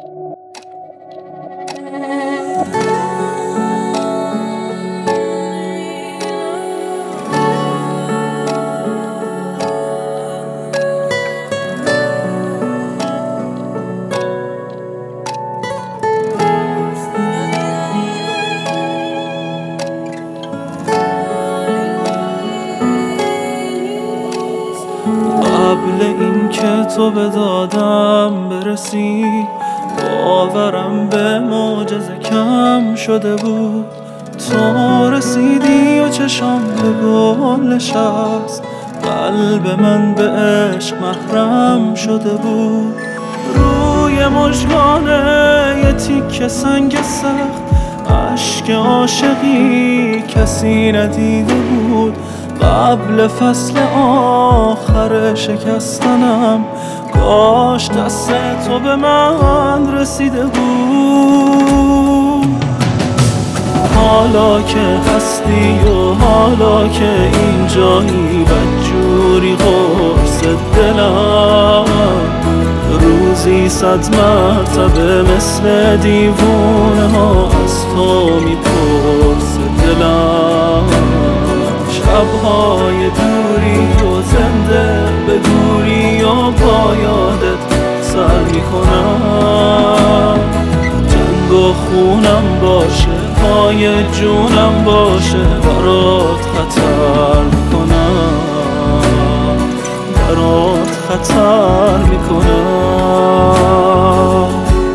قبل این که تو به دادم برسی، باورم به معجزه کم شده بود. تو رسیدی و چشم به گل نشست، قلب من به عشق محرم شده بود. روی مژگانه یه تیکه سنگ سخت، اشک عاشقی کسی ندیده بود. قبل فصل آخر شکستنم، کاش دست تو به من رسیده بود. حالا که هستی و حالا که اینجایی، بدجوری قرص دلم، روزی 100 مرتبه مثل دیوونه ها از تو میپرسه دلم. شبهای دوری و زنده به دوری و با یادت سر میکنم. جنگ و خونم باشه، پای جونم باشه، برات خطر میکنم، برات خطر میکنم.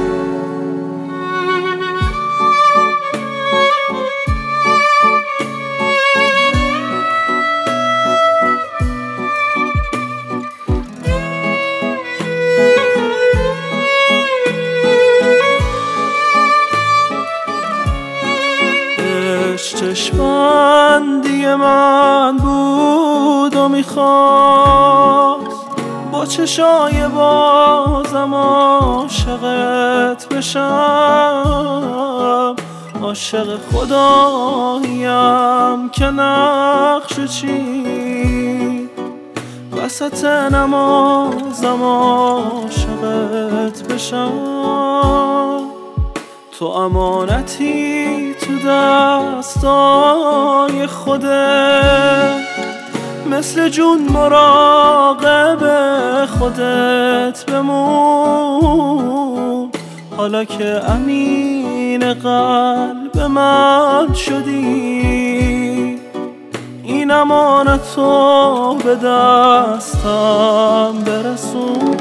چشمندی من بود و میخواست با چشای بازم عاشقت بشم. عاشق خداییم که نقش چی وسط نمازم عاشقت بشم. تو امانتی تو دستای خودت، مثل جون مراقب خودت بمون. حالا که امین قلب من شدی، این امانتو به دستم برسون.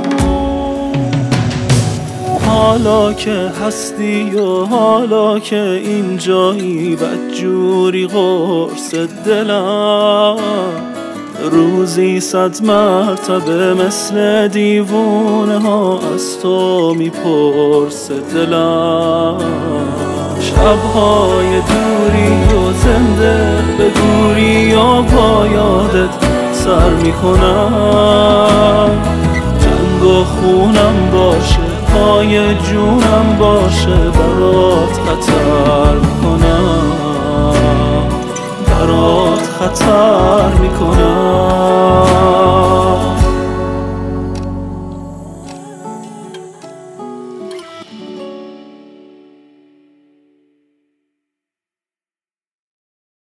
حالا که هستی و حالا که اینجایی، بدجوری قرص دلم، روزی 100 مرتبه مثل دیوونه ها از تو میپرسه دلم. شبهای دوری و زنده به دوری و با یادت سر میکنم. جنگ و خونم باشه، پای جونم باشه، برات خطر میکنم، برات خطر میکنم.